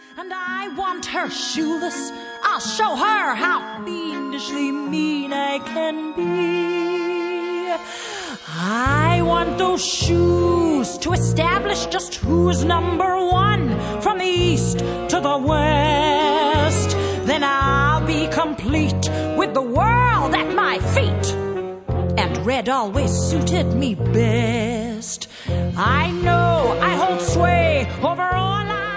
and I want her shoeless. I'll show her how fiendishly mean I can be. I want those shoes to establish just who's number one, from the east to the west. Then I'll be complete with the world at my feet. And red always suited me best. I know I hold sway over all I